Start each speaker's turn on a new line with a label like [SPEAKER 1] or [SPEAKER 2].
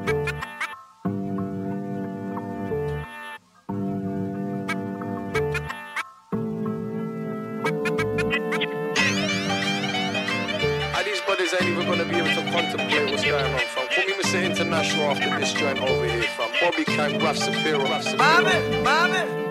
[SPEAKER 1] These brothers ain't even gonna be able to contemplate what's going on, fam. Call me Mr. International after this joint over here, fam. Bobby Kang, Raf Sapiro, Raf Sapiro.
[SPEAKER 2] Mami.